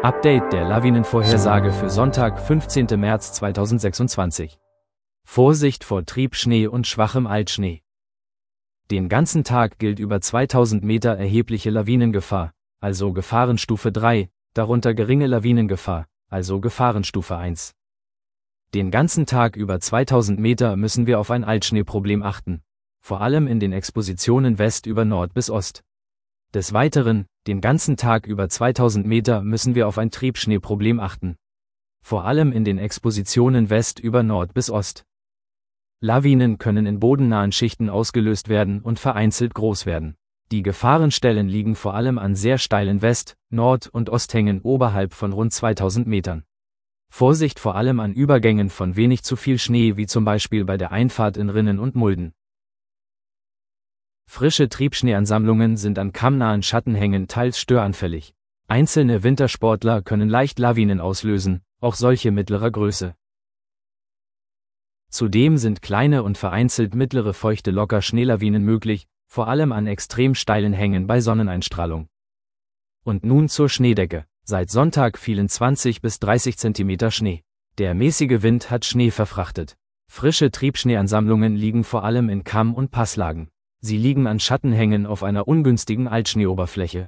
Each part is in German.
Update der Lawinenvorhersage für Sonntag, 15. März 2026. Vorsicht vor Triebschnee und schwachem Altschnee. Den ganzen Tag gilt über 2000 Meter erhebliche Lawinengefahr, also Gefahrenstufe 3, darunter geringe Lawinengefahr, also Gefahrenstufe 1. Den ganzen Tag über 2000 Meter müssen wir auf ein Altschneeproblem achten, vor allem in den Expositionen West über Nord bis Ost. Des Weiteren, den ganzen Tag über 2000 Meter müssen wir auf ein Triebschneeproblem achten. Vor allem in den Expositionen West über Nord bis Ost. Lawinen können in bodennahen Schichten ausgelöst werden und vereinzelt groß werden. Die Gefahrenstellen liegen vor allem an sehr steilen West-, Nord- und Osthängen oberhalb von rund 2000 Metern. Vorsicht vor allem an Übergängen von wenig zu viel Schnee, wie zum Beispiel bei der Einfahrt in Rinnen und Mulden. Frische Triebschneeansammlungen sind an kammnahen Schattenhängen teils störanfällig. Einzelne Wintersportler können leicht Lawinen auslösen, auch solche mittlerer Größe. Zudem sind kleine und vereinzelt mittlere feuchte Locker-Schneelawinen möglich, vor allem an extrem steilen Hängen bei Sonneneinstrahlung. Und nun zur Schneedecke. Seit Sonntag fielen 20 bis 30 cm Schnee. Der mäßige Wind hat Schnee verfrachtet. Frische Triebschneeansammlungen liegen vor allem in Kamm- und Passlagen. Sie liegen an Schattenhängen auf einer ungünstigen Altschneeoberfläche.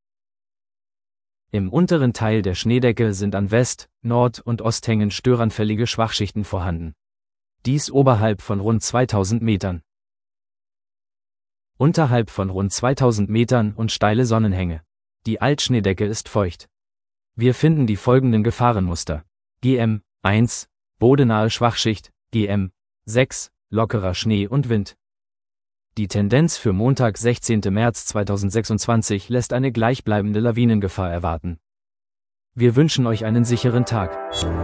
Im unteren Teil der Schneedecke sind an West-, Nord- und Osthängen störanfällige Schwachschichten vorhanden. Dies oberhalb von rund 2000 Metern. Unterhalb von rund 2000 Metern und steile Sonnenhänge. Die Altschneedecke ist feucht. Wir finden die folgenden Gefahrenmuster. GM 1, bodennahe Schwachschicht, GM 6, lockerer Schnee und Wind. Die Tendenz für Montag, 16. März 2026 lässt eine gleichbleibende Lawinengefahr erwarten. Wir wünschen euch einen sicheren Tag.